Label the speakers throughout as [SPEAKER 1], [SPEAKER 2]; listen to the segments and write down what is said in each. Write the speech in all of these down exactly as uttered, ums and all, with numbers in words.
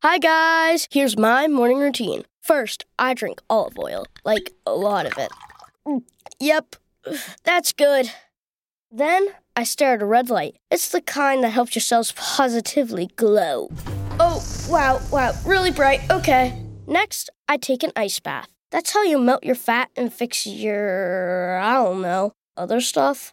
[SPEAKER 1] Hi guys, here's my morning routine. First, I drink olive oil, like a lot of it. Yep, that's good. Then, I stare at a red light. It's the kind that helps your cells positively glow. Oh, wow, wow, really bright, okay. Next, I take an ice bath. That's how you melt your fat and fix your, I don't know, other stuff.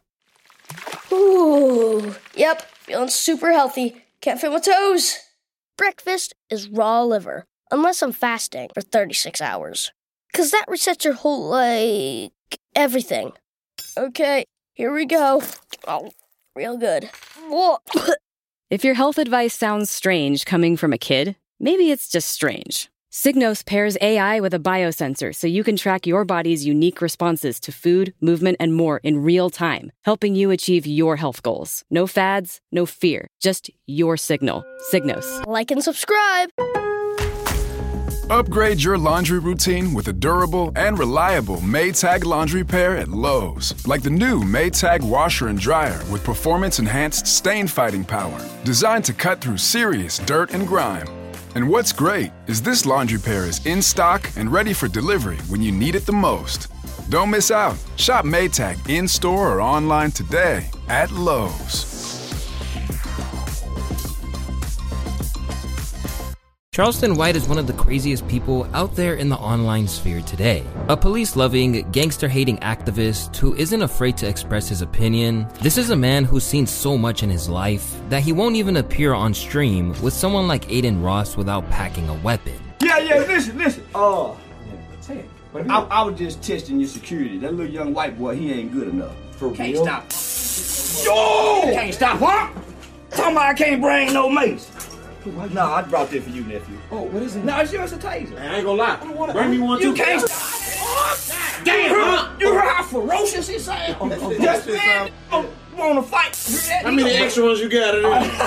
[SPEAKER 1] Ooh, yep, feeling super healthy. Can't feel my toes. Breakfast is raw liver, unless I'm fasting for thirty-six hours. Because that resets your whole, like, everything. Okay, here we go. Oh, real good.
[SPEAKER 2] If your health advice sounds strange coming from a kid, maybe it's just strange. Signos pairs A I with a biosensor so you can track your body's unique responses to food, movement, and more in real time, helping you achieve your health goals. No fads, no fear, just your signal. Signos.
[SPEAKER 1] Like and subscribe.
[SPEAKER 3] Upgrade your laundry routine with a durable and reliable Maytag laundry pair at Lowe's. Like the new Maytag washer and dryer with performance-enhanced stain-fighting power. Designed to cut through serious dirt and grime. And what's great is this laundry pair is in stock and ready for delivery when you need it the most. Don't miss out. Shop Maytag in-store or online today at Lowe's.
[SPEAKER 4] Charleston White is one of the craziest people out there in the online sphere today. A police-loving, gangster-hating activist who isn't afraid to express his opinion. This is a man who's seen so much in his life that he won't even appear on stream with someone like Aiden Ross without packing a weapon.
[SPEAKER 5] Yeah, yeah, listen, listen. Oh, uh, I, I was just testing your security. That little young white boy, he ain't good enough. For can't real? Stop. Yo! Can't stop, huh? Talking about I can't bring no mace. No, I brought this for you, nephew. Oh, what is it? No, it's yours a taser.
[SPEAKER 6] Man, I ain't gonna lie. Bring me one too.
[SPEAKER 5] You can't stop. Damn, huh? You heard how ferocious he sounds? Oh, oh, yes, man. Oh, you wanna fight?
[SPEAKER 6] How many extra ones you got?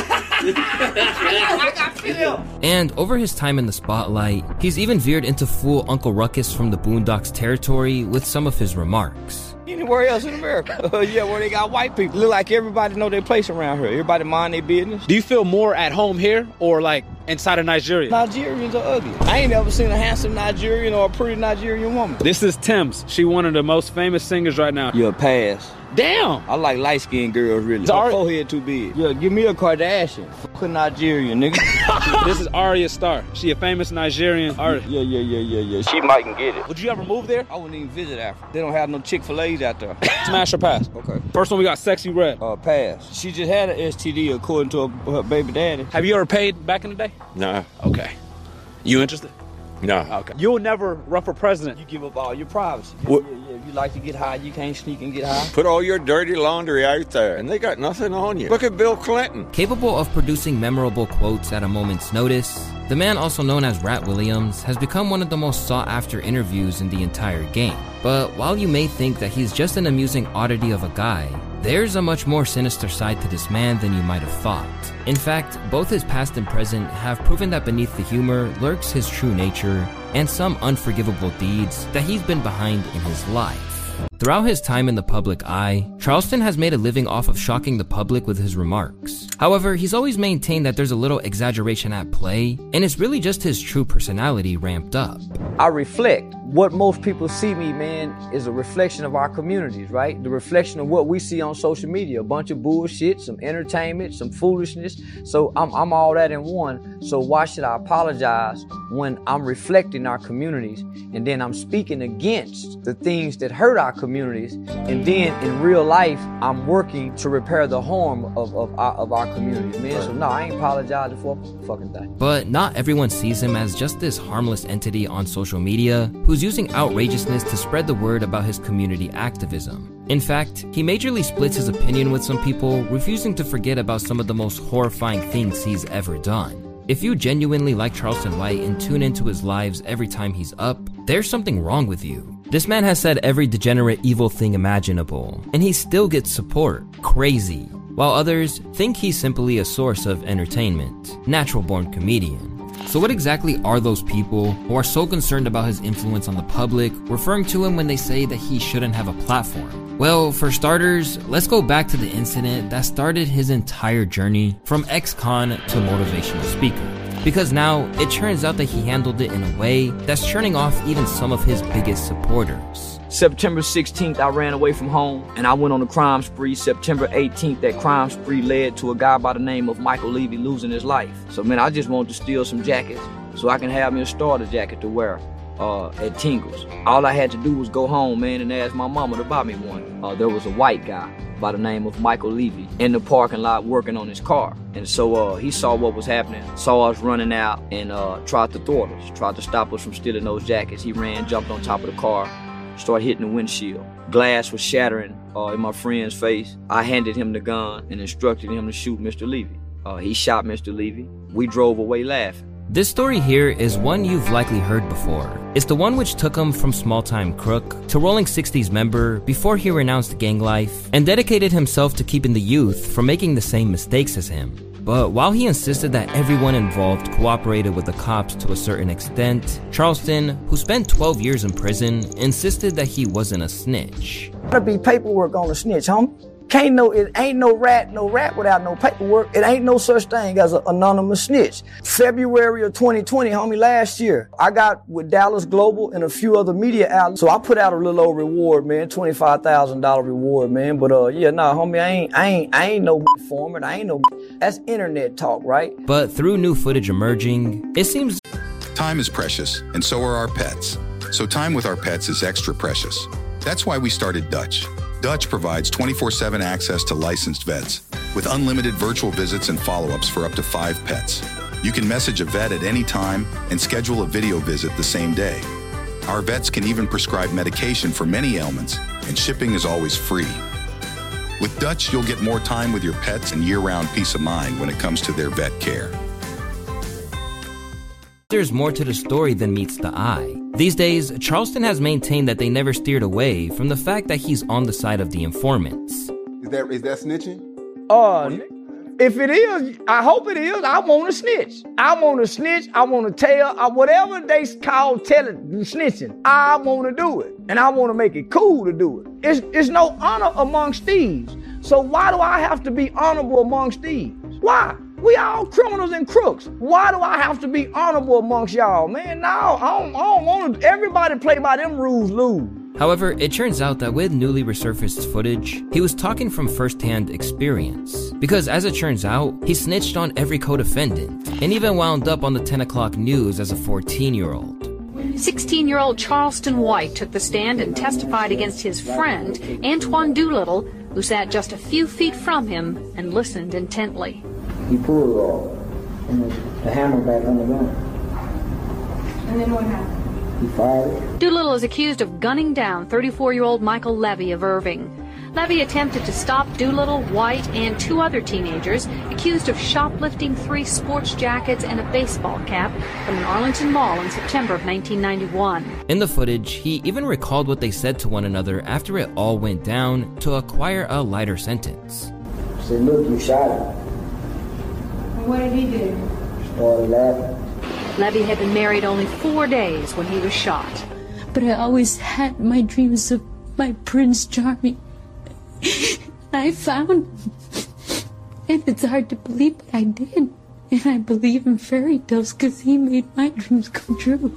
[SPEAKER 5] I got feel.
[SPEAKER 4] And over his time in the spotlight, he's even veered into full Uncle Ruckus from the Boondocks territory with some of his remarks.
[SPEAKER 5] Anywhere else in America. Yeah, where they got white people. Look like everybody know their place around here. Everybody mind their business.
[SPEAKER 6] Do you feel more at home here or like inside of Nigeria?
[SPEAKER 5] Nigerians are ugly. I ain't never seen a handsome Nigerian or a pretty Nigerian woman.
[SPEAKER 6] This is Thames. She one of the most famous singers right now.
[SPEAKER 5] You're a pass.
[SPEAKER 6] Damn.
[SPEAKER 5] I like light-skinned girls, really. Her forehead too big. Yeah, give me a Kardashian. Fuck a Nigerian, nigga.
[SPEAKER 6] This is Arya Starr. She a famous Nigerian artist.
[SPEAKER 5] Yeah, yeah, yeah, yeah, yeah. She might can get it.
[SPEAKER 6] Would you ever move there?
[SPEAKER 5] I wouldn't even visit Africa. They don't have no Chick-fil-A's out there.
[SPEAKER 6] Smash or pass?
[SPEAKER 5] Okay.
[SPEAKER 6] First one we got Sexy Red.
[SPEAKER 5] Uh, pass. She just had an S T D according to her, her baby daddy.
[SPEAKER 6] Have you ever paid back in the day?
[SPEAKER 7] No.
[SPEAKER 6] Okay. You interested?
[SPEAKER 7] No.
[SPEAKER 6] Okay. You'll never run for president.
[SPEAKER 5] You give up all your privacy.
[SPEAKER 7] What?
[SPEAKER 5] Yeah, yeah. If you like to get high, you can't sneak and get high.
[SPEAKER 7] Put all your dirty laundry out there, and they got nothing on you. Look at Bill Clinton.
[SPEAKER 4] Capable of producing memorable quotes at a moment's notice, the man also known as Rat Williams has become one of the most sought-after interviews in the entire game. But while you may think that he's just an amusing oddity of a guy, there's a much more sinister side to this man than you might have thought. In fact, both his past and present have proven that beneath the humor lurks his true nature and some unforgivable deeds that he's been behind in his life. Throughout his time in the public eye, Charleston has made a living off of shocking the public with his remarks. However, he's always maintained that there's a little exaggeration at play, and it's really just his true personality ramped up.
[SPEAKER 5] I reflect. What most people see me, man, is a reflection of our communities, right? The reflection of what we see on social media. A bunch of bullshit, some entertainment, some foolishness. So I'm, I'm all that in one. So why should I apologize when I'm reflecting our communities and then I'm speaking against the things that hurt our communities, and then in real life, I'm working to repair the harm of, of, our, of our communities, man. So no, I ain't apologizing for a fucking thing.
[SPEAKER 4] But not everyone sees him as just this harmless entity on social media who's using outrageousness to spread the word about his community activism. In fact, he majorly splits his opinion with some people, refusing to forget about some of the most horrifying things he's ever done. If you genuinely like Charleston White and tune into his lives every time he's up, there's something wrong with you. This man has said every degenerate evil thing imaginable, and he still gets support. Crazy. While others think he's simply a source of entertainment. Natural-born comedian. So what exactly are those people who are so concerned about his influence on the public, referring to him when they say that he shouldn't have a platform? Well, for starters, let's go back to the incident that started his entire journey from ex-con to motivational speaker. because now it turns out that he handled it in a way that's turning off even some of his biggest supporters.
[SPEAKER 5] September sixteenth, I ran away from home and I went on a crime spree. September eighteenth, that crime spree led to a guy by the name of Michael Levy losing his life. So man, I just wanted to steal some jackets so I can have me a starter jacket to wear uh, at Tingles. All I had to do was go home, man, and ask my mama to buy me one. Uh, there was a white guy by the name of Michael Levy in the parking lot working on his car. And so uh, he saw what was happening, saw us running out, and uh, tried to thwart us, tried to stop us from stealing those jackets. He ran, jumped on top of the car, started hitting the windshield. Glass was shattering uh, in my friend's face. I handed him the gun and instructed him to shoot Mister Levy. Uh, he shot Mister Levy. We drove away laughing.
[SPEAKER 4] This story here is one you've likely heard before. It's the one which took him from small-time crook to Rolling sixties member before he renounced gang life and dedicated himself to keeping the youth from making the same mistakes as him. But while he insisted that everyone involved cooperated with the cops to a certain extent, Charleston, who spent twelve years in prison, insisted that he wasn't a snitch.
[SPEAKER 8] Gotta be paperwork on a snitch, homie. Can't no, it ain't no rat, no rat without no paperwork. It ain't no such thing as an anonymous snitch. February of twenty twenty, homie, last year, I got with Dallas Global and a few other media outlets. So I put out a little old reward, man, twenty-five thousand dollars reward, man. But uh, yeah, nah, homie, I ain't, I ain't, I ain't no informant. I ain't no, that's internet talk, right?
[SPEAKER 4] But through new footage emerging, it seems
[SPEAKER 9] time is precious, and so are our pets. So time with our pets is extra precious. That's why we started Dutch. Dutch provides twenty-four seven access to licensed vets with unlimited virtual visits and follow-ups for up to five pets. You can message a vet at any time and schedule a video visit the same day. Our vets can even prescribe medication for many ailments, and shipping is always free. With Dutch, you'll get more time with your pets and year-round peace of mind when it comes to their vet care.
[SPEAKER 4] There's more to the story than meets the eye. These days, Charleston has maintained that they never steered away from the fact that he's on the side of the informants.
[SPEAKER 10] Is that is that snitching?
[SPEAKER 8] Uh, if it is, I hope it is. I want to snitch. I want to snitch. I want to tell. Uh, whatever they call telling, snitching, I want to do it. And I want to make it cool to do it. It's, it's no honor amongst thieves. So why do I have to be honorable amongst thieves? Why? We all criminals and crooks. Why do I have to be honorable amongst y'all, man? No, I don't, I don't want to. Everybody play by them rules, lose.
[SPEAKER 4] However, it turns out that with newly resurfaced footage, he was talking from first-hand experience. Because as it turns out, he snitched on every co-defendant, and even wound up on the ten o'clock news as a fourteen-year-old.
[SPEAKER 11] sixteen-year-old Charleston White took the stand and testified against his friend, Antoine Doolittle, who sat just a few feet from him and listened intently.
[SPEAKER 8] He pulled it off, and the hammer back on the gun.
[SPEAKER 11] And then what happened?
[SPEAKER 8] He fired it.
[SPEAKER 11] Doolittle is accused of gunning down thirty-four-year-old Michael Levy of Irving. Levy attempted to stop Doolittle, White, and two other teenagers accused of shoplifting three sports jackets and a baseball cap from an Arlington mall in September of nineteen ninety-one.
[SPEAKER 4] In the footage, he even recalled what they said to one another after it all went down to acquire a lighter sentence.
[SPEAKER 8] He said, look, you shot him.
[SPEAKER 11] What did he do?
[SPEAKER 8] Started laughing.
[SPEAKER 11] Levy had been married only four days when he was shot.
[SPEAKER 12] But I always had my dreams of my Prince Charming. I found him. And it's hard to believe, but I did. And I believe in fairy tales because he made my dreams come true.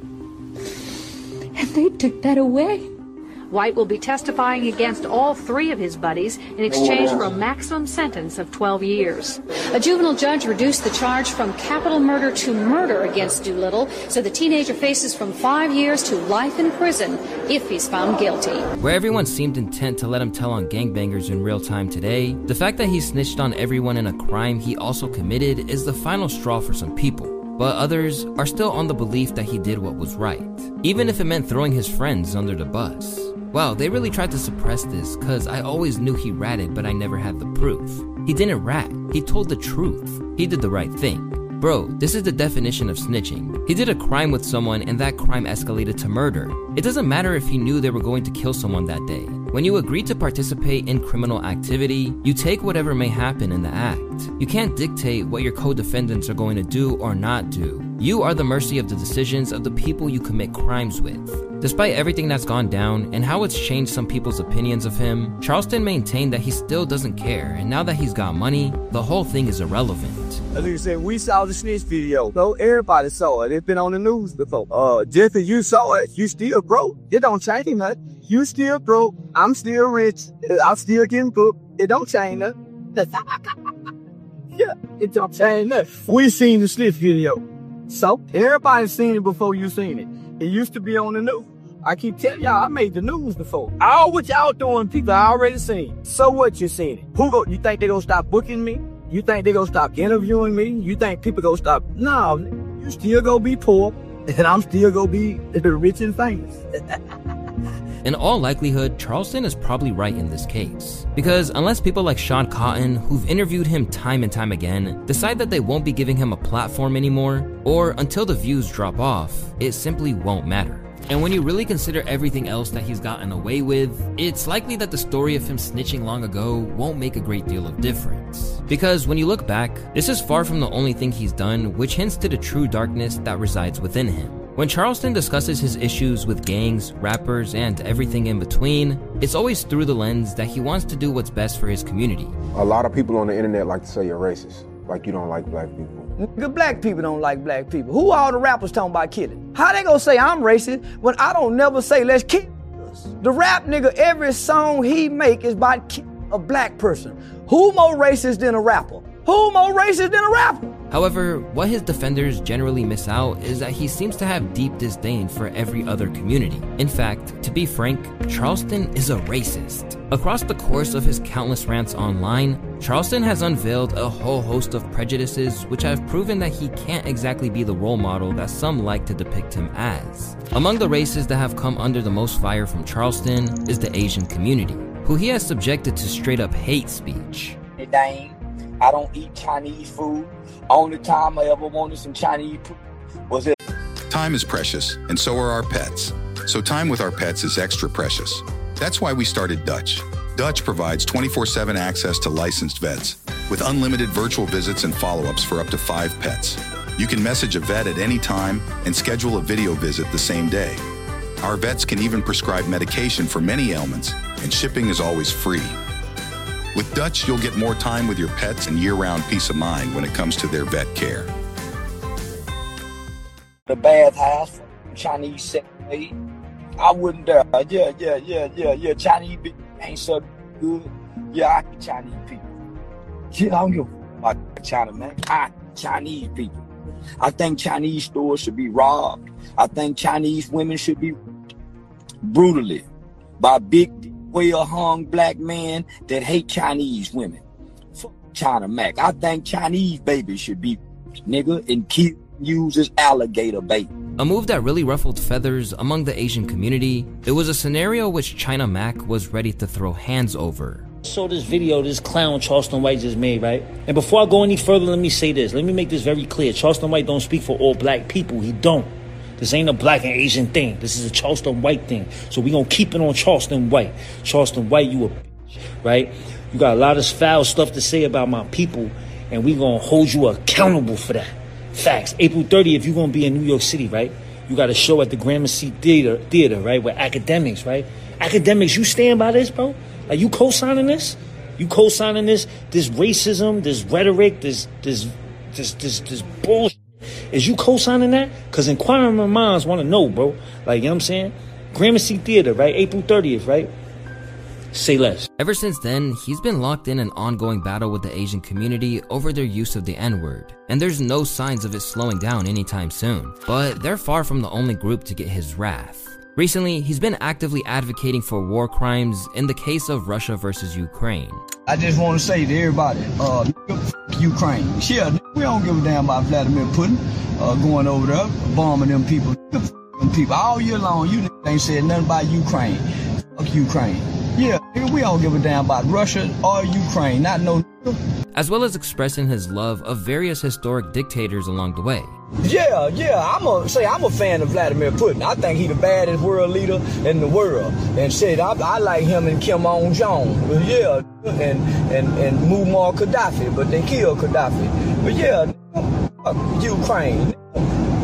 [SPEAKER 12] And they took that away.
[SPEAKER 11] White will be testifying against all three of his buddies in exchange for a maximum sentence of twelve years. A juvenile judge reduced the charge from capital murder to murder against Doolittle, so the teenager faces from five years to life in prison if he's found guilty.
[SPEAKER 4] Where everyone seemed intent to let him tell on gangbangers in real time today, the fact that he snitched on everyone in a crime he also committed is the final straw for some people. But others are still on the belief that he did what was right, even if it meant throwing his friends under the bus. Wow, they really tried to suppress this, cause I always knew he ratted, but I never had the proof. He didn't rat, he told the truth. He did the right thing. Bro, this is the definition of snitching. He did a crime with someone and that crime escalated to murder. It doesn't matter if he knew they were going to kill someone that day. When you agree to participate in criminal activity, you take whatever may happen in the act. You can't dictate what your co-defendants are going to do or not do. you are the mercy of the decisions of the people you commit crimes with. Despite everything that's gone down and how it's changed some people's opinions of him, Charleston maintained that he still doesn't care, and now that he's got money, the whole thing is irrelevant.
[SPEAKER 13] As you said, we saw the snitch video, so everybody saw it. It's been on the news before. Uh, just as you saw it, you still broke. It don't change nothing. You still broke. I'm still rich. I'm still getting booked. It don't change nothing. Yeah, it don't change nothing. We seen the snitch video. So, everybody's seen it before you seen it. It used to be on the news. I keep telling y'all, I made the news before. All what y'all doing, people I already seen. So what you seen it? Who go? You think they gonna stop booking me? You think they gonna stop interviewing me? You think people gonna stop? No, you still gonna be poor, and I'm still gonna be rich and famous.
[SPEAKER 4] In all likelihood, Charleston is probably right in this case. Because unless people like Sean Cotton, who've interviewed him time and time again, decide that they won't be giving him a platform anymore, or until the views drop off, it simply won't matter. And when you really consider everything else that he's gotten away with, it's likely that the story of him snitching long ago won't make a great deal of difference. Because when you look back, this is far from the only thing he's done which hints to the true darkness that resides within him. When Charleston discusses his issues with gangs, rappers, and everything in between, it's always through the lens that he wants to do what's best for his community.
[SPEAKER 10] A lot of people on the internet like to say you're racist, like you don't like black people.
[SPEAKER 8] Nigga, black people don't like black people. Who all the rappers talking about killing? How they gonna say I'm racist when I don't never say let's kill us? The rap nigga, every song he make is about killing a black person. Who more racist than a rapper? Who more racist than a rapper?
[SPEAKER 4] However, what his defenders generally miss out is that he seems to have deep disdain for every other community. In fact, to be frank, Charleston is a racist. Across the course of his countless rants online, Charleston has unveiled a whole host of prejudices which have proven that he can't exactly be the role model that some like to depict him as. Among the races that have come under the most fire from Charleston is the Asian community, who he has subjected to straight up hate speech.
[SPEAKER 14] Hey, dang, I don't eat Chinese food. Only time I ever wanted some Chinese food was it.
[SPEAKER 9] Time is precious, and so are our pets. So time with our pets is extra precious. That's why we started Dutch. Dutch provides twenty-four seven access to licensed vets with unlimited virtual visits and follow-ups for up to five pets. You can message a vet at any time and schedule a video visit the same day. Our vets can even prescribe medication for many ailments, and shipping is always free. With Dutch, you'll get more time with your pets and year-round peace of mind when it comes to their vet care.
[SPEAKER 14] The bathhouse, Chinese sex aid. I wouldn't dare. Yeah, yeah, yeah, yeah, yeah. Chinese people ain't so good. Yeah, I hate Chinese people. Yeah, I don't give a fuck about China, man. I hate Chinese people. I think Chinese stores should be robbed. I think Chinese women should be brutally by big, well-hung black men that hate Chinese women. Fuck China Mac. I think Chinese babies should be nigga and keep used as alligator bait.
[SPEAKER 4] A move that really ruffled feathers among the Asian community. It was a scenario which China Mac was ready to throw hands over.
[SPEAKER 15] So this video this clown Charleston White just made, right? And before I go any further, let me say this. Let me make this very clear. Charleston White don't speak for all black people. He don't. This ain't a black and Asian thing. This is a Charleston White thing. So we gonna keep it on Charleston White. Charleston White, you a bitch, right? You got a lot of foul stuff to say about my people, and we gonna hold you accountable for that. Facts. April thirtieth, you gonna be in New York City, right? You got a show at the Gramercy Theater, theater, right? With academics, right? Academics, you stand by this, bro? Like, you co-signing this? You co-signing this? This racism, this rhetoric, this, this, this, this, this bullshit. Is you co-signing that? Because inquiring minds want to know, bro. Like, you know what I'm saying? Gramercy Theater, right? April thirtieth, right? Say less.
[SPEAKER 4] Ever since then, he's been locked in an ongoing battle with the Asian community over their use of the N-word. And there's no signs of it slowing down anytime soon. But they're far from the only group to get his wrath. Recently, he's been actively advocating for war crimes in the case of Russia versus Ukraine.
[SPEAKER 13] I just want to say to everybody, uh, Ukraine. Yeah, we don't give a damn about Vladimir Putin uh, going over there, bombing them people. Them people all year long. You ain't said nothing about Ukraine. Fuck Ukraine. Yeah, we don't give a damn about Russia or Ukraine. Not no.
[SPEAKER 4] As well as expressing his love of various historic dictators along the way.
[SPEAKER 13] Yeah, yeah, I'm a say I'm a fan of Vladimir Putin. I think he the baddest world leader in the world. And shit, I, I like him and Kim Jong-un. Yeah, and and and Muammar Gaddafi, but they killed Gaddafi. But yeah, Ukraine.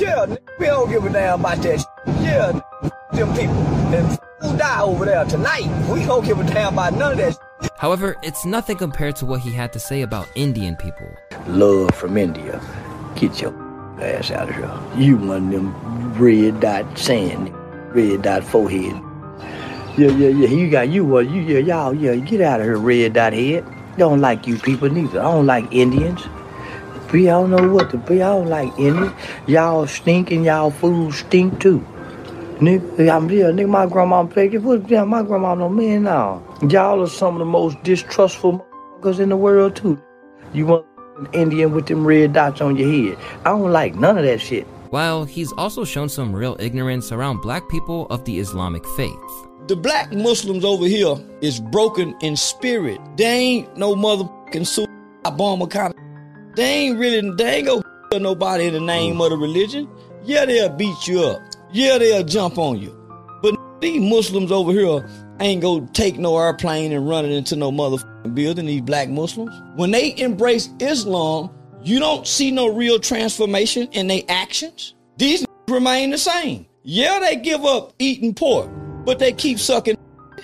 [SPEAKER 14] Yeah, we don't give a damn about that shit. Yeah, them people. And who die over there tonight. We don't give a damn about none of that shit.
[SPEAKER 4] However, it's nothing compared to what he had to say about Indian people.
[SPEAKER 14] Love from India. Get your ass out of here. You one of them red dot sand, red dot forehead. Yeah, yeah, yeah. You got you what you yeah, y'all, yeah, get out of here, red dot head. Don't like you people neither. I don't like Indians. We don't know what to be. I don't like Indians. Y'all stink and y'all fools stink too. Nigga, I'm yeah, nigga, my grandma pregnant. What yeah, my grandma no man now. Y'all are some of the most distrustful motherfuckers in the world too. You want an Indian with them red dots on your head. I don't like none of that shit.
[SPEAKER 4] While he's also shown some real ignorance around black people of the Islamic faith.
[SPEAKER 14] The black Muslims over here is broken in spirit. They ain't no motherfucking suicide bomber kind of. They ain't really, they ain't gonna kill nobody in the name of the religion. Yeah, they'll beat you up. Yeah, they'll jump on you. But these Muslims over here ain't gonna take no airplane and run it into no motherfucking building, these black Muslims. When they embrace Islam, you don't see no real transformation in their actions. These remain the same. Yeah, they give up eating pork, but they keep sucking.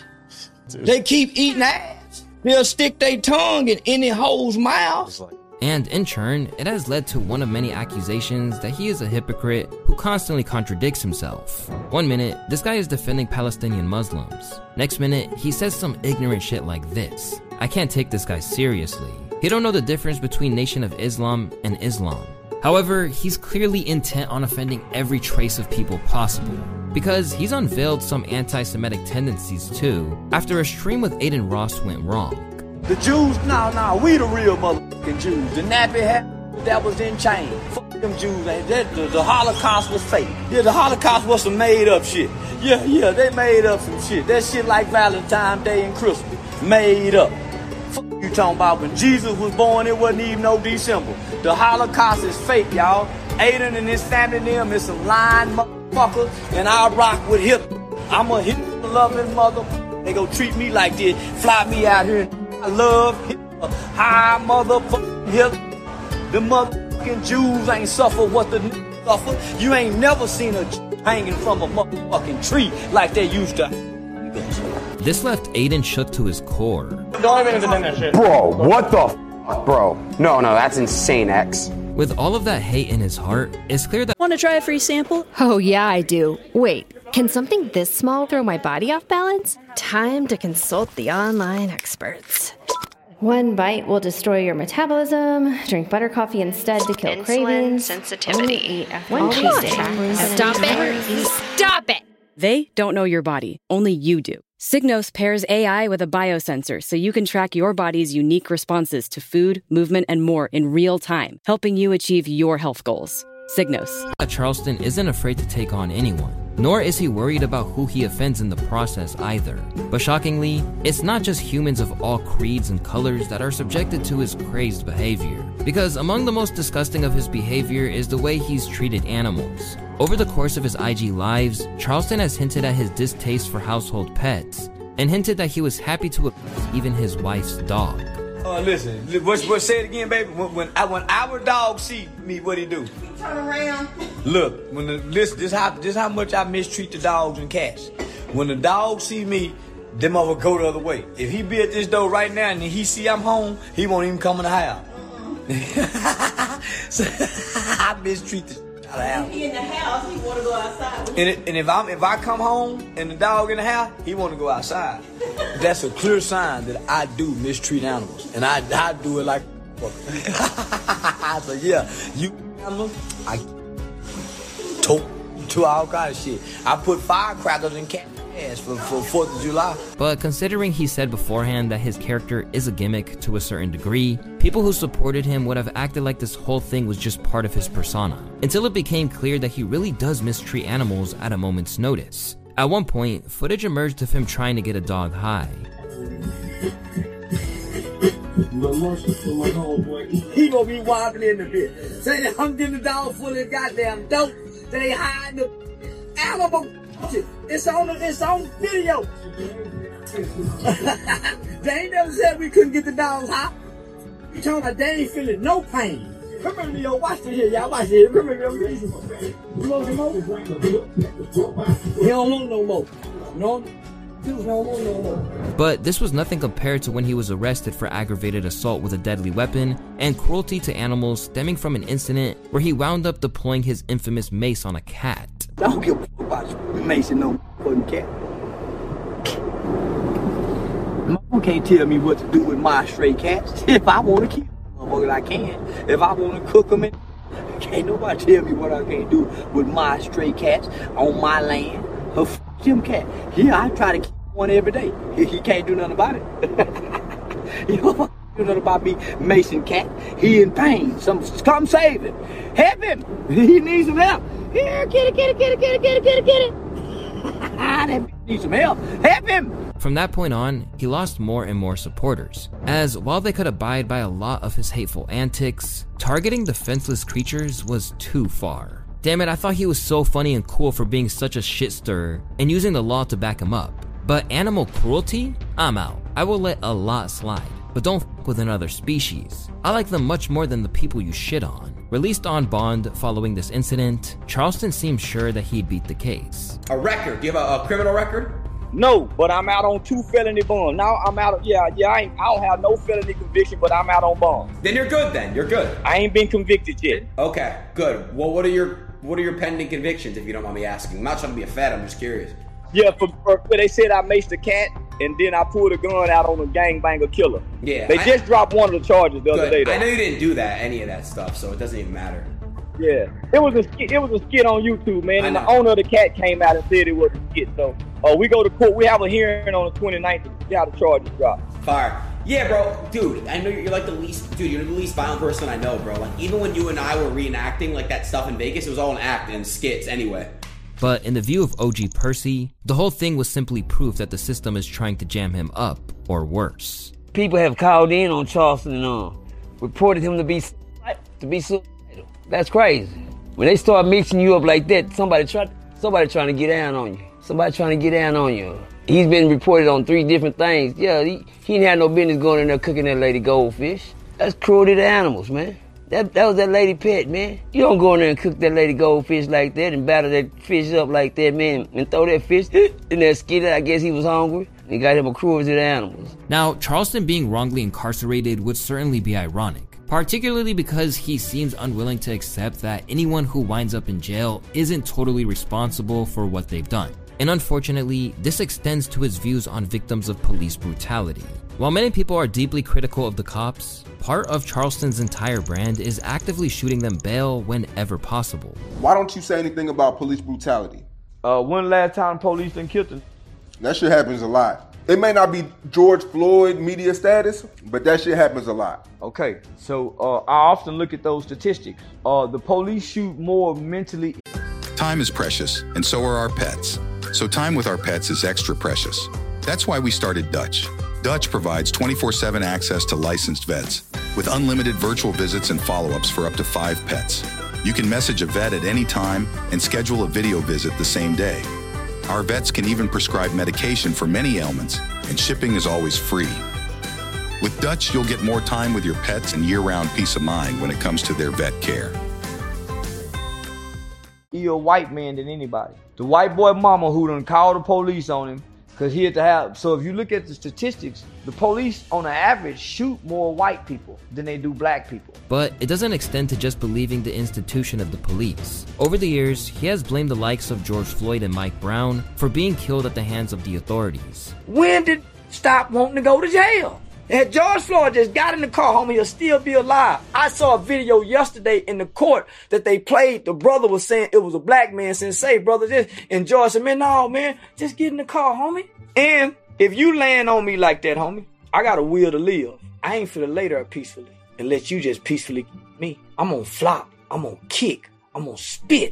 [SPEAKER 14] They keep eating ass. They'll stick their tongue in any hole's mouth.
[SPEAKER 4] And in turn, it has led to one of many accusations that he is a hypocrite who constantly contradicts himself. One minute, this guy is defending Palestinian Muslims. Next minute, he says some ignorant shit like this. I can't take this guy seriously. He don't know the difference between Nation of Islam and Islam. However, he's clearly intent on offending every trace of people possible, because he's unveiled some anti-Semitic tendencies too, after a stream with Aiden Ross went wrong.
[SPEAKER 14] The Jews, no, no, we the real motherfucking Jews. The nappy hat that was in chains. Fuck them Jews, ain't that? The, the Holocaust was fake. Yeah, the Holocaust was some made up shit. Yeah, yeah, they made up some shit. That shit like Valentine's Day and Christmas. Made up. Fuck you talking about when Jesus was born, it wasn't even no December. The Holocaust is fake, y'all. Aiden and his family them is some lying motherfuckers, and I rock with Hitler. I'm a Hitler-loving motherfucker. They gon' treat me like this, fly me out here and I love Hitler. High motherfucking Hitler. The motherfucking Jews ain't suffer what the n****s suffer. You ain't never seen a Jew hanging from a motherfucking tree like they used to.
[SPEAKER 4] This left Aiden shook to his core.
[SPEAKER 16] Don't even entertain that shit. Bro, what the f***, bro? No, no, that's insane, X.
[SPEAKER 4] With all of that hate in his heart, it's clear that—
[SPEAKER 17] Want to try a free sample?
[SPEAKER 18] Oh, yeah, I do. Wait, can something this small throw my body off balance? Time to consult the online experts. One bite will destroy your metabolism. Drink butter coffee instead to kill
[SPEAKER 17] Insulin
[SPEAKER 18] cravings.
[SPEAKER 17] sensitivity.
[SPEAKER 18] One cheese
[SPEAKER 17] Stop it. Stop it.
[SPEAKER 2] They don't know your body. Only you do. Signos pairs A I with a biosensor so you can track your body's unique responses to food, movement, and more in real time, helping you achieve your health goals. Signos.
[SPEAKER 4] Charleston isn't afraid to take on anyone, nor is he worried about who he offends in the process either. But shockingly, it's not just humans of all creeds and colors that are subjected to his crazed behavior, because among the most disgusting of his behavior is the way he's treated animals. Over the course of his I G lives, Charleston has hinted at his distaste for household pets, and hinted that he was happy to abuse even his wife's dog.
[SPEAKER 14] Uh, listen, what, what, say it again, baby. When, when, I, when our dog see me, what he do?
[SPEAKER 19] Turn around.
[SPEAKER 14] Look, when the, listen, this how, this how much I mistreat the dogs and cats. When the dog see me, them over go the other way. If he be at this door right now and he see I'm home, he won't even come in the house. So, I mistreat the
[SPEAKER 19] If he in the house, he want to go outside.
[SPEAKER 14] And, it, and if I'm if I come home and the dog in the house, he want to go outside. That's a clear sign that I do mistreat animals, and I I do it like. So yeah, you animals, I tote to all kind of shit. I put firecrackers in cat ass for for Fourth of July.
[SPEAKER 4] But considering he said beforehand that his character is a gimmick to a certain degree, people who supported him would have acted like this whole thing was just part of his persona, until it became clear that he really does mistreat animals at a moment's notice. At one point, footage emerged of him trying to get a dog high.
[SPEAKER 14] He gonna be wobbling in the bit. Say that I'm getting the dog full of goddamn dope. They hide the animal. It's on it's on video. They ain't never said we couldn't get the dogs high. You talking about they ain't feeling no pain.
[SPEAKER 13] Come here, Leo. Watch this here. Y'all watch this. Come here, Leo. Give me some more. You want some more? He don't want no more. No? No more, no more.
[SPEAKER 4] But this was nothing compared to when he was arrested for aggravated assault with a deadly weapon and cruelty to animals stemming from an incident where he wound up deploying his infamous mace on a cat.
[SPEAKER 13] I don't give a fuck about macing no fucking cat. Mama can't tell me what to do with my stray cats. If I want to kill them, I can. If I want to cook them, in, can't nobody tell me what I can't do with my stray cats on my land. Her f them cat. Yeah, I try to keep one every day. He can't do nothing about it. You know, do nothing about me, Mason cat. He in pain. Some come save him. Help him. He needs some help. Here, kitty, kitty, kitty, kitty, kitty, kitty, kitty. That needs some help. Help him.
[SPEAKER 4] From that point on, he lost more and more supporters, as while they could abide by a lot of his hateful antics, targeting defenseless creatures was too far. Damn it, I thought he was so funny and cool for being such a shit stirrer and using the law to back him up. But animal cruelty? I'm out. I will let a lot slide, but don't f with another species. I like them much more than the people you shit on. Released on bond following this incident, Charleston seemed sure that he'd beat the case.
[SPEAKER 20] A record? Do you have a, a criminal record?
[SPEAKER 14] No, but I'm out on two felony bonds. Now I'm out of, yeah, yeah, I, ain't, I don't have no felony conviction, but I'm out on bond.
[SPEAKER 20] Then you're good then, you're good.
[SPEAKER 14] I ain't been convicted yet.
[SPEAKER 20] Okay, good. Well, what are your what are your pending convictions, if you don't mind me asking? I'm not trying to be a fat, I'm just curious.
[SPEAKER 14] Yeah, for, for they said I maced a cat, and then I pulled a gun out on a gangbanger killer.
[SPEAKER 20] Yeah.
[SPEAKER 14] They
[SPEAKER 20] I,
[SPEAKER 14] just dropped one of the charges the
[SPEAKER 20] good.
[SPEAKER 14] other day, though.
[SPEAKER 20] I know you didn't do that, any of that stuff, so it doesn't even matter.
[SPEAKER 14] Yeah, it was a skit, it was a skit on YouTube, man, and the owner of the cat came out and said it was a skit. So, uh, we go to court. We have a hearing on the twenty-ninth to see how the charges drop.
[SPEAKER 20] Fire. Yeah, bro, dude, I know you're like the least, dude, you're the least violent person I know, bro. Like, even when you and I were reenacting, like, that stuff in Vegas, it was all an act and skits anyway.
[SPEAKER 4] But in the view of O G Percy, the whole thing was simply proof that the system is trying to jam him up, or worse.
[SPEAKER 8] People have called in on Charleston and uh, reported him to be to be suicidal. That's crazy. When they start mixing you up like that, somebody try, somebody trying to get down on you. Somebody trying to get down on you. He's been reported on three different things. Yeah, he, he didn't have no business going in there cooking that lady goldfish. That's cruelty to animals, man. That that was that lady pet, man. You don't go in there and cook that lady goldfish like that and batter that fish up like that, man, and throw that fish in that skillet. I guess he was hungry. He got him a cruelty to animals.
[SPEAKER 4] Now, Charleston being wrongly incarcerated would certainly be ironic, particularly because he seems unwilling to accept that anyone who winds up in jail isn't totally responsible for what they've done. And unfortunately, this extends to his views on victims of police brutality. While many people are deeply critical of the cops, part of Charleston's entire brand is actively shooting them bail whenever possible.
[SPEAKER 10] Why don't you say anything about police brutality?
[SPEAKER 8] Uh, when last time police done killed him?
[SPEAKER 10] That shit happens a lot. It may not be George Floyd media status, but that shit happens a lot.
[SPEAKER 8] Okay, so uh, I often look at those statistics. Uh, the police shoot more mentally.
[SPEAKER 9] Time is precious, and so are our pets. So time with our pets is extra precious. That's why we started Dutch. Dutch provides twenty-four seven access to licensed vets with unlimited virtual visits and follow-ups for up to five pets. You can message a vet at any time and schedule a video visit the same day. Our vets can even prescribe medication for many ailments, and shipping is always free. With Dutch, you'll get more time with your pets and year-round peace of mind when it comes to their vet care.
[SPEAKER 8] He a white man than anybody. The white boy mama who done called the police on him because he had to have. So if you look at the statistics, the police on the average shoot more white people than they do black people.
[SPEAKER 4] But it doesn't extend to just believing the institution of the police. Over the years, he has blamed the likes of George Floyd and Mike Brown for being killed at the hands of the authorities.
[SPEAKER 8] When did stop wanting to go to jail? And George Floyd just got in the car, homie, he'll still be alive. I saw a video yesterday in the court that they played. The brother was saying it was a black man saying, say, brother, this. And George said, man, no, man, just get in the car, homie. And if you land on me like that, homie, I got a will to live. I ain't finna lay there peacefully and let you just peacefully me. I'm gonna flop. I'm gonna kick. I'm gonna spit.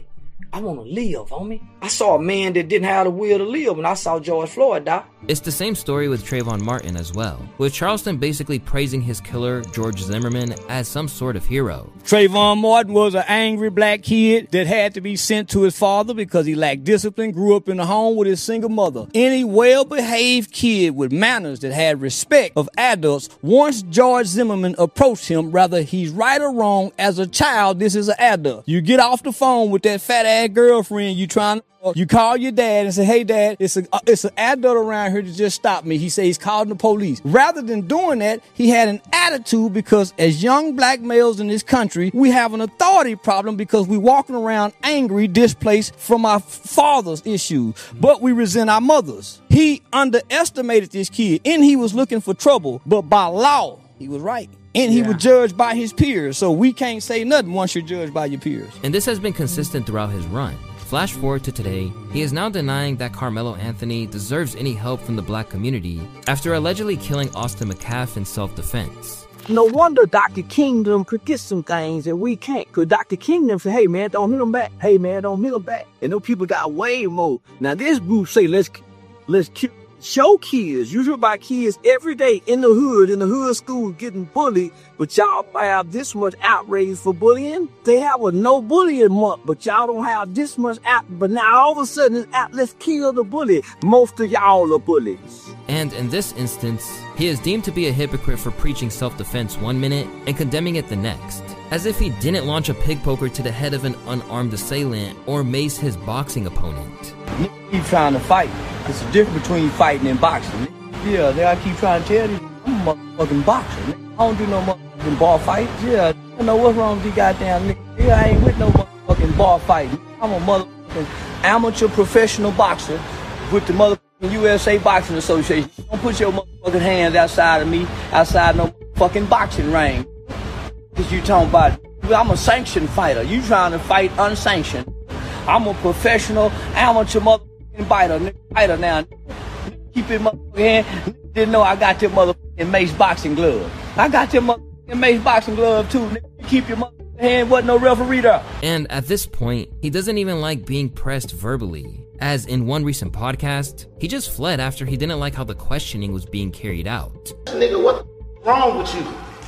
[SPEAKER 14] I want to live, homie. I saw a man that didn't have the will to live when I saw George Floyd die.
[SPEAKER 4] It's the same story with Trayvon Martin as well, with Charleston basically praising his killer, George Zimmerman, as some sort of hero.
[SPEAKER 8] Trayvon Martin was an angry black kid that had to be sent to his father because he lacked discipline, grew up in a home with his single mother. Any well-behaved kid with manners that had respect of adults, once George Zimmerman approached him, whether he's right or wrong, as a child, this is an adult. You get off the phone with that fat-ass girlfriend you trying to You call your dad and say, hey, dad, it's a uh, it's an adult around here to just stop me. He says he's calling the police. Rather than doing that, he had an attitude because as young black males in this country, we have an authority problem because we walking around angry, displaced from our father's issues, but we resent our mothers. He underestimated this kid and he was looking for trouble, but by law, he was right. And he yeah. was judged by his peers, so we can't say nothing once you're judged by your peers.
[SPEAKER 4] And this has been consistent throughout his run. Flash forward to today, he is now denying that Carmelo Anthony deserves any help from the black community after allegedly killing Austin McCaff in self-defense.
[SPEAKER 13] No wonder Doctor Kingdom could get some things that we can't. Because Doctor Kingdom said, hey man, don't hit him back. Hey man, don't hit him back. And those people got way more. Now this group say, let's, let's kill. Show kids, you hear about kids every day in the hood, in the hood school getting bullied, but y'all have this much outrage for bullying. They have a no bullying month, but y'all don't have this much out. But now all of a sudden it's out, let's kill the bully. Most of y'all are bullies.
[SPEAKER 4] And in this instance, he is deemed to be a hypocrite for preaching self-defense one minute and condemning it the next, as if he didn't launch a pig poker to the head of an unarmed assailant or mace his boxing opponent.
[SPEAKER 14] Keep trying to fight. It's the difference between fighting and boxing. Yeah, they I keep trying to tell you, I'm a motherfucking boxer. I don't do no motherfucking bar fights. Yeah, I don't know what's wrong with you goddamn nigga. Yeah, I ain't with no motherfucking bar fighting. I'm a motherfucking amateur professional boxer with the motherfucking U S A Boxing Association. Don't put your motherfucking hands outside of me, outside no fucking boxing ring. Cause you talking about, I'm a sanctioned fighter. You trying to fight unsanctioned. I'm a professional amateur motherfucking fighter, nigga, fighter now. Nigga, keep it motherfucking hand. Nigga, didn't know I got your motherfucking Mace boxing glove. I got your motherfucking Mace boxing glove too, nigga. Keep your motherfucking hand, wasn't no referee there.
[SPEAKER 4] And at this point, he doesn't even like being pressed verbally. As in one recent podcast, he just fled after he didn't like how the questioning was being carried out.
[SPEAKER 21] Nigga, what's wrong with you?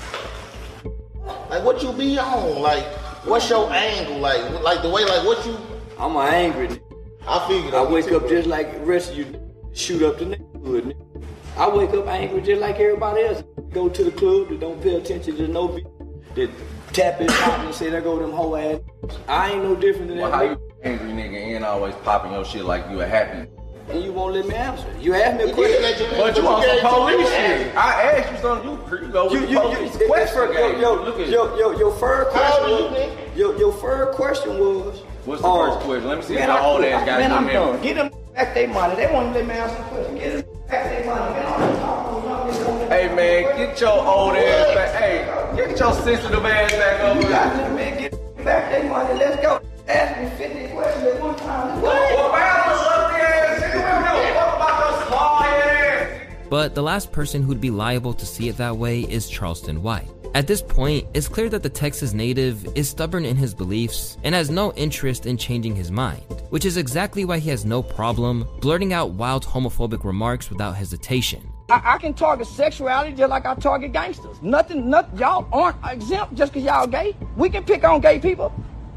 [SPEAKER 21] Like, what you be on? Like, what's your angle? Like, like the way, like, what you...
[SPEAKER 14] I'm an angry nigga.
[SPEAKER 21] I figured.
[SPEAKER 14] I wake up just like the rest of you, shoot up the neighborhood, nigga. I wake up angry just like everybody else. Go to the club that don't pay attention to no people, that tap his pocket and say, there go them whole ass. I ain't no different than
[SPEAKER 22] well,
[SPEAKER 14] that
[SPEAKER 22] how
[SPEAKER 14] nigga.
[SPEAKER 22] You angry nigga and always popping your shit like you a happy.
[SPEAKER 14] And you won't let me answer. You asked me a question.
[SPEAKER 22] But you on some police shit. I asked you something, you, you go with
[SPEAKER 14] you,
[SPEAKER 22] the
[SPEAKER 14] you,
[SPEAKER 22] police
[SPEAKER 14] you,
[SPEAKER 22] question.
[SPEAKER 14] Yo, yo,
[SPEAKER 22] Look at
[SPEAKER 14] yo, yo, your first
[SPEAKER 21] How
[SPEAKER 14] question
[SPEAKER 21] old are you,
[SPEAKER 14] was, your, your first question was,
[SPEAKER 22] what's the
[SPEAKER 14] oh,
[SPEAKER 22] first question? Let me see
[SPEAKER 14] man,
[SPEAKER 22] if my old ass got
[SPEAKER 14] man,
[SPEAKER 22] good
[SPEAKER 14] I'm
[SPEAKER 22] memory.
[SPEAKER 14] done. Get them back their money. They won't let me answer the question. Get them back their money. Man,
[SPEAKER 22] hey man, get your old ass back. Hey, get your sensitive ass back over
[SPEAKER 14] you
[SPEAKER 22] here.
[SPEAKER 14] got them, man. Get them back their money. Let's go. Ask me fifty questions at one time. What?
[SPEAKER 22] Well, man, those ugly ass nigga, we don't give a fuck about those small ass.
[SPEAKER 4] But the last person who'd be liable to see it that way is Charleston White. At this point, it's clear that the Texas native is stubborn in his beliefs and has no interest in changing his mind, which is exactly why he has no problem blurting out wild homophobic remarks without hesitation.
[SPEAKER 14] I, I can target sexuality just like I target gangsters. Nothing, nothing, y'all aren't exempt just because y'all gay. We can pick on gay people.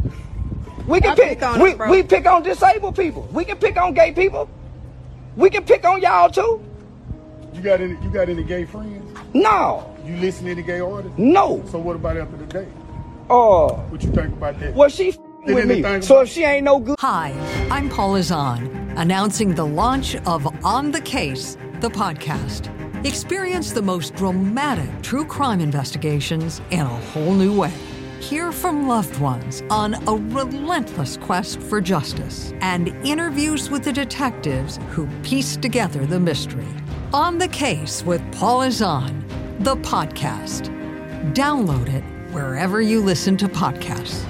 [SPEAKER 14] We can pick, pick on we, we pick on disabled people. We can pick on gay people. We can pick on y'all too.
[SPEAKER 10] You got any? You got any gay friends?
[SPEAKER 14] No.
[SPEAKER 10] You listen to any gay artists?
[SPEAKER 14] No.
[SPEAKER 10] So what about after the day?
[SPEAKER 14] Oh. Uh,
[SPEAKER 10] what you think about that?
[SPEAKER 14] Well, she with me. So if she ain't no good.
[SPEAKER 23] Hi, I'm Paula Zahn, announcing the launch of On the Case, the podcast. Experience the most dramatic true crime investigations in a whole new way. Hear from loved ones on a relentless quest for justice and interviews with the detectives who piece together the mystery. On the Case with Paula Zahn, the podcast. Download it wherever you listen to podcasts.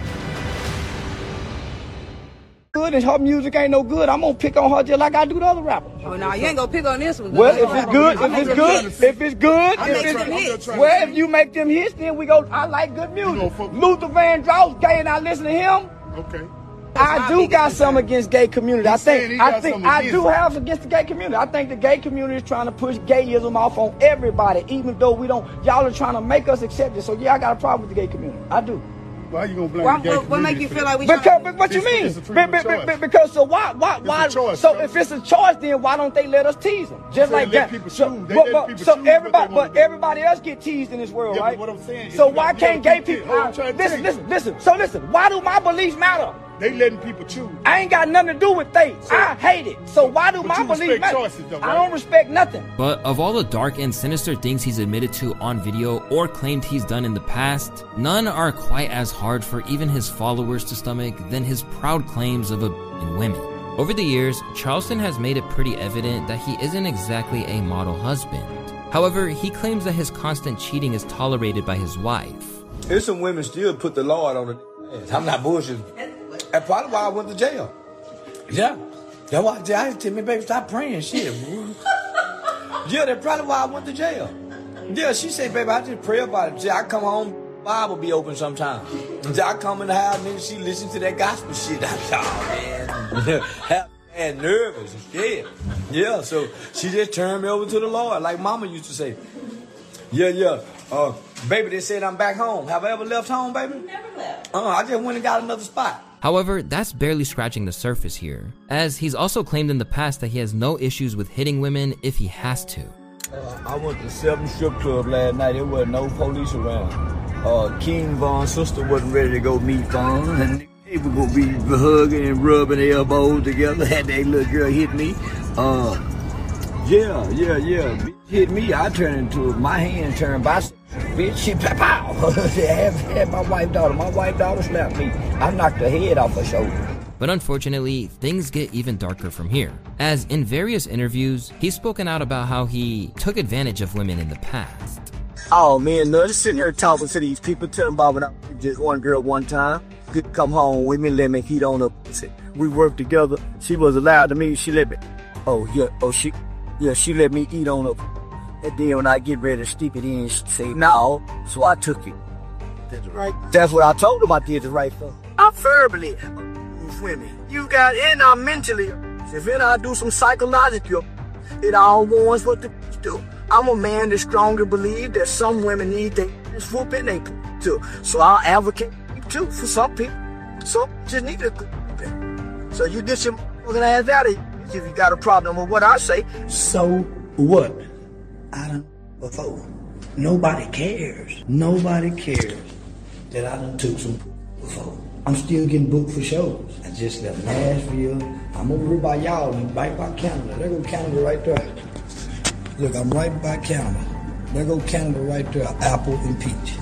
[SPEAKER 14] Good and her music ain't no good. I'm gonna pick on her just like I do the other rappers.
[SPEAKER 19] Oh no, you ain't gonna pick on this one.
[SPEAKER 14] Well, if it's good, if it's good, if it's good, if it's well, if you make them hits, then we go. I like good music. Luther Vandross, gay, and I listen to him.
[SPEAKER 10] Okay.
[SPEAKER 8] I do got something against gay community. I think
[SPEAKER 10] he
[SPEAKER 8] I
[SPEAKER 10] got
[SPEAKER 8] think
[SPEAKER 10] something
[SPEAKER 8] I
[SPEAKER 10] against
[SPEAKER 8] do
[SPEAKER 10] it.
[SPEAKER 8] have against the gay community. I think the gay community is trying to push gayism off on everybody, even though we don't. Y'all are trying to make us accept it. So yeah, I got a problem with the gay community. I do.
[SPEAKER 10] Why you gonna blame
[SPEAKER 8] Why-
[SPEAKER 10] the gay
[SPEAKER 8] what- what
[SPEAKER 10] community
[SPEAKER 8] make you
[SPEAKER 10] for
[SPEAKER 8] feel
[SPEAKER 10] that?
[SPEAKER 8] like we Because, but what you
[SPEAKER 10] It's-
[SPEAKER 8] mean?
[SPEAKER 10] it's a freedom
[SPEAKER 8] Be-
[SPEAKER 10] of
[SPEAKER 8] be-
[SPEAKER 10] choice.
[SPEAKER 8] be- because so why why why?
[SPEAKER 10] a choice,
[SPEAKER 8] so
[SPEAKER 10] bro.
[SPEAKER 8] if it's a choice, then why don't they let us tease them? Just
[SPEAKER 10] They
[SPEAKER 8] like
[SPEAKER 10] let
[SPEAKER 8] that.
[SPEAKER 10] people
[SPEAKER 8] So,
[SPEAKER 10] choose. They
[SPEAKER 8] but-
[SPEAKER 10] let
[SPEAKER 8] but-
[SPEAKER 10] people
[SPEAKER 8] so
[SPEAKER 10] choose what they
[SPEAKER 8] everybody,
[SPEAKER 10] wanna
[SPEAKER 8] but
[SPEAKER 10] do.
[SPEAKER 8] everybody else get teased in this world,
[SPEAKER 10] Yeah, but
[SPEAKER 8] right?
[SPEAKER 10] what I'm saying is
[SPEAKER 8] so
[SPEAKER 10] you
[SPEAKER 8] why
[SPEAKER 10] gotta- you
[SPEAKER 8] can't
[SPEAKER 10] gotta
[SPEAKER 8] gay
[SPEAKER 10] keep
[SPEAKER 8] people?
[SPEAKER 10] it. Oh, I'm trying to
[SPEAKER 8] listen,
[SPEAKER 10] tell
[SPEAKER 8] listen, listen. So listen. Why do my beliefs matter?
[SPEAKER 10] They letting people choose.
[SPEAKER 8] I ain't got nothing to do with faith. I hate it. So why do
[SPEAKER 10] but
[SPEAKER 8] my
[SPEAKER 10] you
[SPEAKER 8] beliefs
[SPEAKER 10] respect
[SPEAKER 8] matter?
[SPEAKER 10] choices, though,
[SPEAKER 8] I
[SPEAKER 10] right?
[SPEAKER 8] don't respect nothing.
[SPEAKER 4] But of all the dark and sinister things he's admitted to on video or claimed he's done in the past, none are quite as hard for even his followers to stomach than his proud claims of abusing women. Over the years, Charleston has made it pretty evident that he isn't exactly a model husband. However, he claims that his constant cheating is tolerated by his wife.
[SPEAKER 14] There's some women still put the Lord on the ass. I'm not bullshitting. That's probably why I went to jail. Yeah. That's why I tell me, baby, stop praying shit. Yeah, that's probably why I went to jail. Yeah, she said, baby, I just pray about it. See, I come home, Bible be open sometime. So I come in the house and then she listens to that gospel shit. I said, oh, man. Happy and nervous and scared. Yeah, so she just turned me over to the Lord, like Mama used to say. Yeah, yeah. Uh, baby, they said I'm back home. Have I ever left home, baby? Never left. Uh, I just went and got another spot.
[SPEAKER 4] However, that's barely scratching the surface here, as he's also claimed in the past that he has no issues with hitting women if he has to.
[SPEAKER 8] Uh, I went to Seven Strip Club last night. There wasn't no police around. Uh, King Von's sister wasn't ready to go meet Von, and they were gonna be hugging and rubbing their elbows together. Had that little girl hit me. Uh, yeah, yeah, yeah. Bitch hit me. I turned into it. My hand turned bisexual. Bitch, she pow pow. had, had my wife daughter. My wife daughter slapped me. I knocked her head off her shoulder.
[SPEAKER 4] But unfortunately, things get even darker from here, as in various interviews, he's spoken out about how he took advantage of women in the past.
[SPEAKER 8] Oh man, no, just sitting here talking to these people, telling about when I was just one girl one time. Could come home with me, let me heat on up. We worked together. She was allowed to me. She let me. Oh yeah. Oh she. Yeah, she let me eat on up. And then when I get ready to steep it in, she say no. So I took it. That's right. That's what I told him I did the right thing. I'm verbally with me. You got and I'm mentally. If then I do some psychological, it all wants what to do. I'm a man that strongly believes that some women need their ass whooping they too. So I'll advocate too for some people. So just need a good. So you get your fucking ass out of here if you got a problem with what I say.
[SPEAKER 14] So what? I done before. Nobody cares. Nobody cares that I done took some before. I'm still getting booked for shows. I just left Nashville. I'm over here by y'all and right by Canada. There go Canada right there. Look, I'm right by Canada. There go Canada right there. Apple and peach.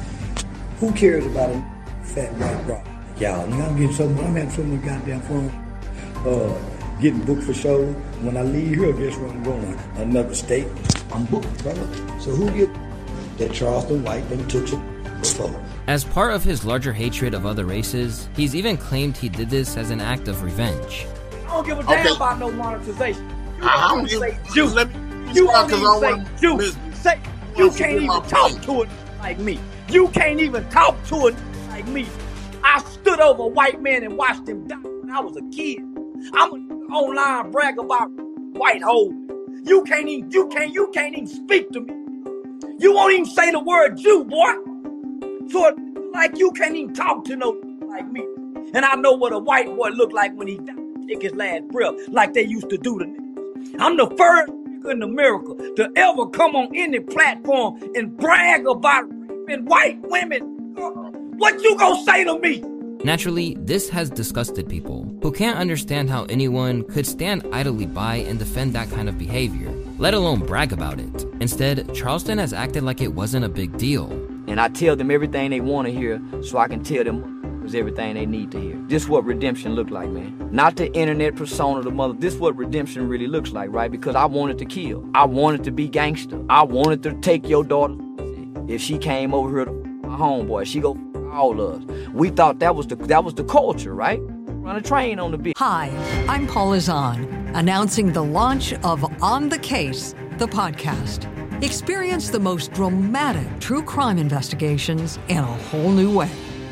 [SPEAKER 14] Who cares about a fat white rock? Y'all, you know, I'm getting so much, I'm having so much goddamn fun. Uh, getting booked for shows. When I leave here, guess where I'm going? Another state. I'm booked, brother. So who get that Charleston White done took you before?
[SPEAKER 4] As part of his larger hatred of other races, he's even claimed he did this as an act of revenge.
[SPEAKER 8] I don't give a damn
[SPEAKER 21] Okay.
[SPEAKER 8] about no monetization. You
[SPEAKER 21] I
[SPEAKER 8] won't
[SPEAKER 21] don't
[SPEAKER 8] even
[SPEAKER 21] give-
[SPEAKER 8] say Jew.
[SPEAKER 21] let me-
[SPEAKER 8] You
[SPEAKER 21] Cause
[SPEAKER 8] won't
[SPEAKER 21] I
[SPEAKER 8] even
[SPEAKER 21] don't
[SPEAKER 8] say
[SPEAKER 21] wanna-
[SPEAKER 8] Jew.
[SPEAKER 21] listen.
[SPEAKER 8] Say,
[SPEAKER 21] You
[SPEAKER 8] you
[SPEAKER 21] can
[SPEAKER 8] can't
[SPEAKER 21] get
[SPEAKER 8] even
[SPEAKER 21] my
[SPEAKER 8] talk
[SPEAKER 21] point.
[SPEAKER 8] to it like me. You can't even talk to it like me. I stood over a white man and watched him die when I was a kid. I'm an online brag about white hole. You can't even, you can't, you can't even speak to me. You won't even say the word Jew, boy. So it, like you can't even talk to no like me. And I know what a white boy look like when he died, take his last breath, like they used to do to niggas. I'm the first nigga in America to ever come on any platform and brag about raping white women. What you gonna say to me?
[SPEAKER 4] Naturally, this has disgusted people, who can't understand how anyone could stand idly by and defend that kind of behavior, let alone brag about it. Instead, Charleston has acted like it wasn't a big deal.
[SPEAKER 5] And I tell them everything they want to hear so I can tell them everything they need to hear. This is what redemption look like, man. Not the internet persona of the mother. This is what redemption really looks like, right? Because I wanted to kill. I wanted to be gangster. I wanted to take your daughter. If she came over here to my homeboy, she go all of us. We thought that was the that was the culture, right? Run a train on the beat.
[SPEAKER 23] Hi, I'm Paula Zahn, announcing the launch of On the Case, the podcast. Experience the most dramatic true crime investigations in a whole new way.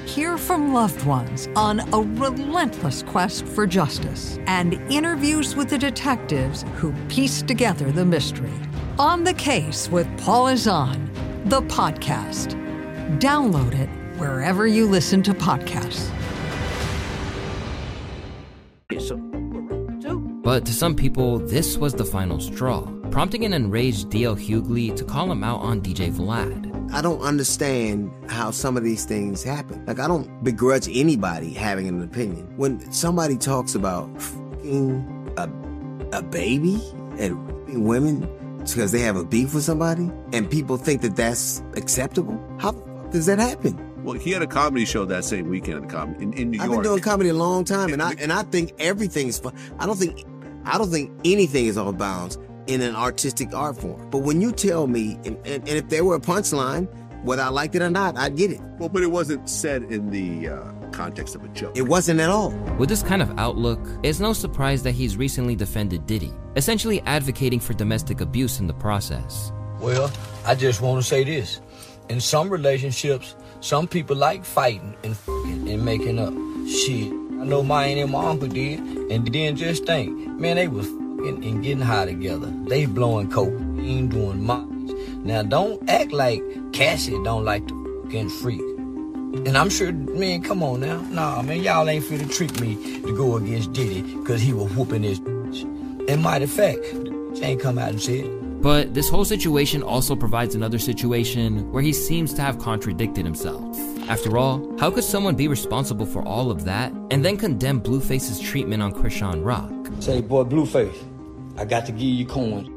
[SPEAKER 23] Hear from loved ones on a relentless quest for justice and interviews with the detectives who pieced together the mystery. On the Case with Paul Azan, the podcast. Download it wherever you listen to podcasts.
[SPEAKER 4] But to some people, this was the final straw, prompting an enraged D L Hughley to call him out on D J Vlad.
[SPEAKER 1] I don't understand how some of these things happen. Like, I don't begrudge anybody having an opinion. When somebody talks about f***ing a, a baby and raping women because they have a beef with somebody, and people think that that's acceptable, how the fuck does that happen?
[SPEAKER 3] Well, he had a comedy show that same weekend in, com- in, in New
[SPEAKER 1] I've
[SPEAKER 3] York.
[SPEAKER 1] been doing comedy a long time, and I and I think everything's fun. I don't think I don't think anything is off bounds in an artistic art form. But when you tell me, and, and, and if there were a punchline, whether I liked it or not, I'd get it.
[SPEAKER 3] Well, but it wasn't said in the uh, context of a joke.
[SPEAKER 1] It wasn't at all.
[SPEAKER 4] With this kind of outlook, it's no surprise that he's recently defended Diddy, essentially advocating for domestic abuse in the process.
[SPEAKER 14] Well, I just want to say this. In some relationships, some people like fighting and f***ing and making up. Shit, I know mine and my uncle did, and then just think, man, they was f***ing and getting high together. They blowing cocaine, doing mileage. Now, don't act like Cassie don't like to f***ing freak. And I'm sure, man, come on now. Nah, man, y'all ain't finna trick me to go against Diddy because he was whooping his bitch. And matter of fact, the bitch ain't come out and said it.
[SPEAKER 4] But this whole situation also provides another situation where he seems to have contradicted himself. After all, how could someone be responsible for all of that and then condemn Blueface's treatment on Chrisean Rock?
[SPEAKER 14] Say, boy, Blueface, I got to give you coins.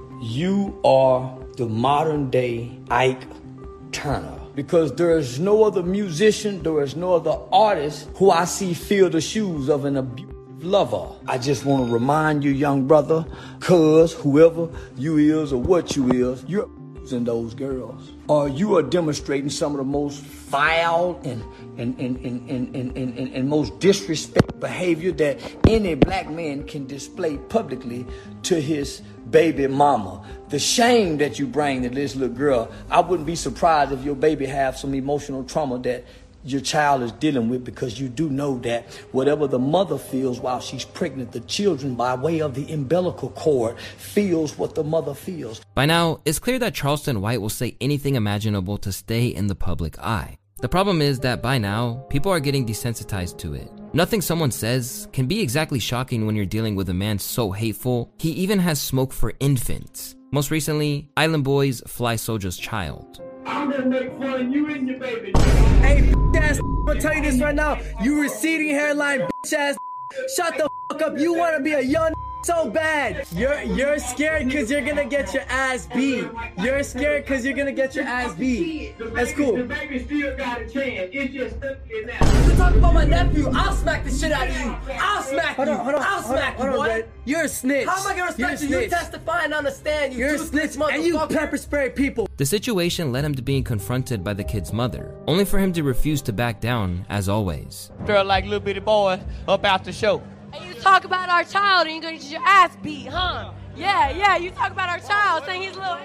[SPEAKER 14] You are the modern day Ike Turner. Because there is no other musician, there is no other artist who I see fill the shoes of an abusive lover. I just want to remind you, young brother, cuz whoever you is or what you is, you're abusing those girls. Or you are demonstrating some of the most foul and and, and, and, and, and, and, and most disrespectful behavior that any black man can display publicly to his baby mama. The shame that you bring to this little girl, I wouldn't be surprised if your baby have some emotional trauma that your child is dealing with, because you do know that whatever the mother feels while she's pregnant, the children, by way of the umbilical cord, feels what the mother feels.
[SPEAKER 4] By now, it's clear that Charleston White will say anything imaginable to stay in the public eye. The problem is that by now, people are getting desensitized to it. Nothing someone says can be exactly shocking when you're dealing with a man so hateful, he even has smoke for infants. Most recently, Island Boy's Fly Soldier's child.
[SPEAKER 6] I'm gonna make fun of you and your baby.
[SPEAKER 24] Hey, bitch ass, I'm gonna tell you this right now. You receding hairline, bitch ass. Shut the fuck up. You wanna be a young so bad. You're you're scared because you're gonna get your ass beat. You're scared because you're gonna get your ass beat. That's cool.
[SPEAKER 6] The baby still got a chance. It's just stuck in that.
[SPEAKER 24] You talk about my nephew, I'll smack the shit out of you. I'll smack hold you. On, hold on, I'll hold smack on, you, hold on, boy. Red. You're a snitch. How am I gonna respect you? You testify and understand. You You're a snitch, and you pepper spray people.
[SPEAKER 4] The situation led him to being confronted by the kid's mother, only for him to refuse to back down, as always.
[SPEAKER 6] Girl like little bitty boy up out the show.
[SPEAKER 25] And you talk about our child and you're gonna get your ass beat, huh? Yeah, yeah, you talk about our child saying he's little.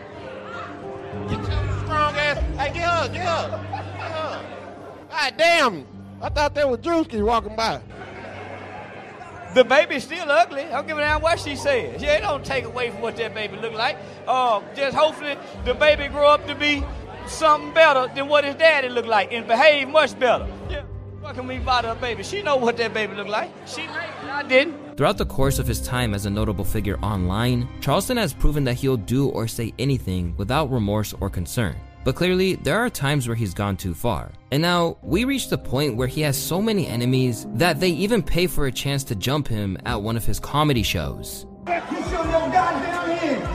[SPEAKER 21] Get your strong ass. Hey, get her, get her. Get her. God damn. I thought that was Drewski walking by.
[SPEAKER 6] The baby's still ugly. I don't give a damn what she says. Yeah, it don't take away from what that baby look like. Uh, just hopefully the baby grow up to be something better than what his daddy look like and behave much better. Yeah. Fucking me about her baby. She know what that baby look like. She raped, I didn't.
[SPEAKER 4] Throughout the course of his time as a notable figure online, Charleston has proven that he'll do or say anything without remorse or concern. But clearly, there are times where he's gone too far. And now, we reach the point where he has so many enemies that they even pay for a chance to jump him at one of his comedy shows.
[SPEAKER 6] You show your goddamn hand.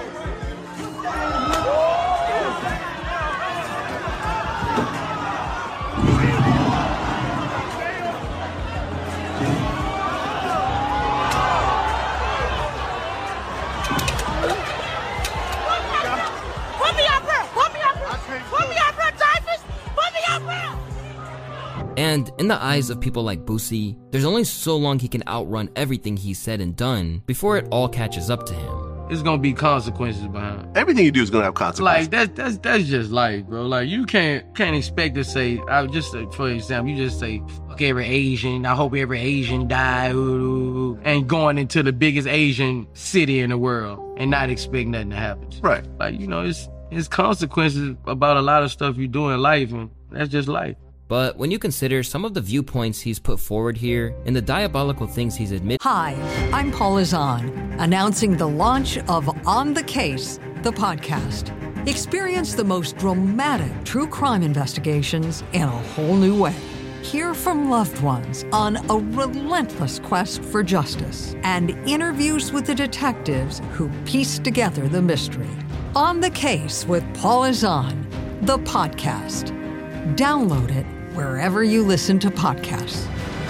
[SPEAKER 4] And in the eyes of people like Boosie, there's only so long he can outrun everything he's said and done before it all catches up to him.
[SPEAKER 7] it's gonna be consequences behind it.
[SPEAKER 3] Everything you do is gonna have consequences.
[SPEAKER 7] Like that's that's that's just life, bro. Like you can't can't expect to say. I just for example, you just say fuck every Asian. I hope every Asian die. Ooh, and going into the biggest Asian city in the world and not expect nothing to happen.
[SPEAKER 3] Right.
[SPEAKER 7] Like you know, it's it's consequences about a lot of stuff you do in life, and that's just life.
[SPEAKER 4] But when you consider some of the viewpoints he's put forward here and the diabolical things he's admitted.
[SPEAKER 23] Hi, I'm Paula Zahn, announcing the launch of On the Case, the podcast. Experience the most dramatic true crime investigations in a whole new way. Hear from loved ones on a relentless quest for justice and interviews with the detectives who piece together the mystery. On the Case with Paula Zahn, the podcast. Download it wherever you listen to podcasts.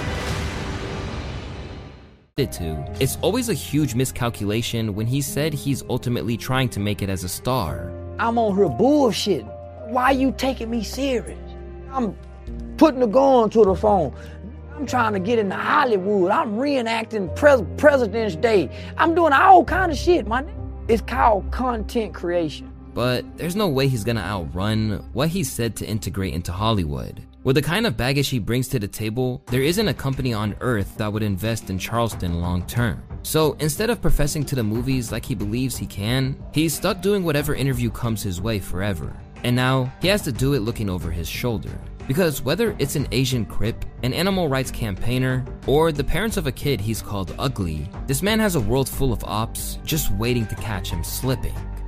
[SPEAKER 4] To. It's always a huge miscalculation when he said he's ultimately trying to make it as a star.
[SPEAKER 8] I'm on her bullshit. Why you taking me serious? I'm putting the gun to the phone. I'm trying to get into Hollywood. I'm reenacting Pres- President's Day. I'm doing all kind of shit, man. It's called content creation.
[SPEAKER 4] But there's no way he's gonna outrun what he said to integrate into Hollywood. With the kind of baggage he brings to the table, there isn't a company on earth that would invest in Charleston long term. So instead of professing to the movies like he believes he can, he's stuck doing whatever interview comes his way forever. And now, he has to do it looking over his shoulder. Because whether it's an Asian Crip, an animal rights campaigner, or the parents of a kid he's called ugly, this man has a world full of ops just waiting to catch him slipping.